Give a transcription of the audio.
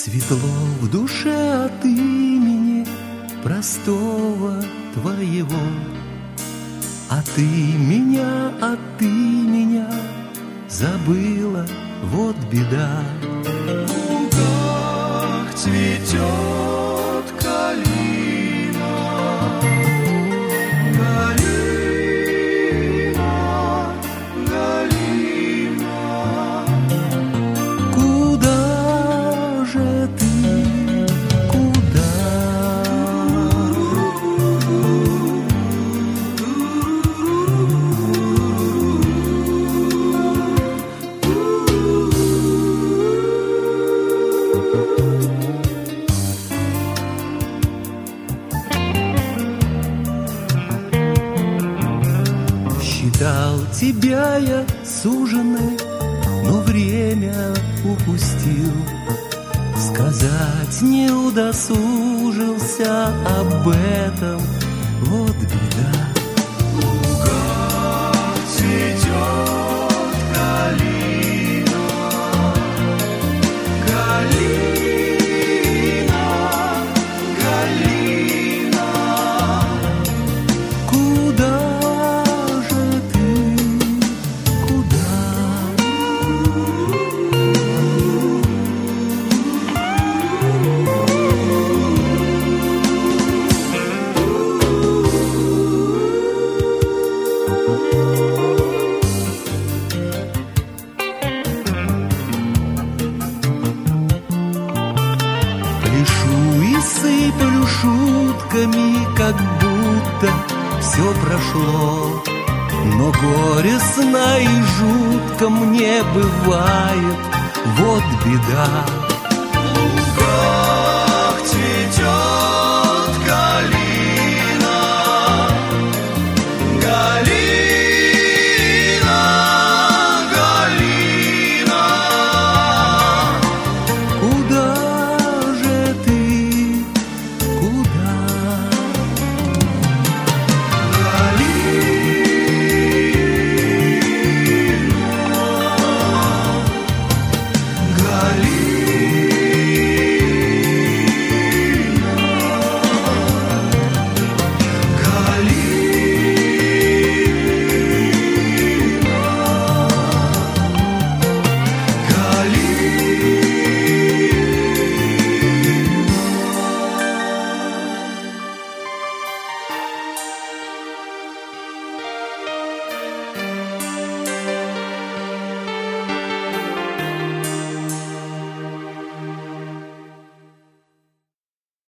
Светло в душе от имени простого твоего. А ты меня забыла, вот беда. В лугах цветет калина, Галина, Галина. Куда же ты, куда? Считал тебя я суженой, но время упустил. Сказать не удосужился об этом, вот беда. В лугах цветет калина, Галина, Галина. Куда же ты, куда? Пляшу и сыплю шутками, как будто все прошло. Но горестно и жутко мне бывает, вот беда.